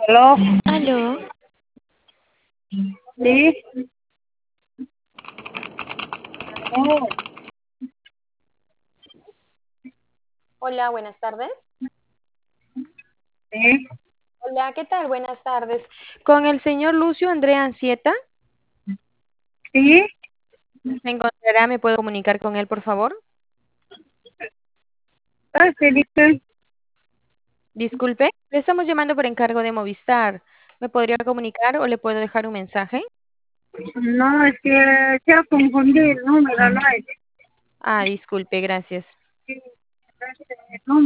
¿Aló? Aló, Sí. Oh, hola, buenas tardes. sí. Hola, ¿qué tal? Buenas tardes. Con el señor Lucio Andrea Ancieta, Sí. ¿se encontrará? ¿Me puedo comunicar con él, por favor? Ah, sí, dice. Disculpe, le estamos llamando por encargo de Movistar. ¿Me podría comunicar o le puedo dejar un mensaje? No, es que se ha confundido el número, no es. Ah, disculpe, gracias. Sí, no,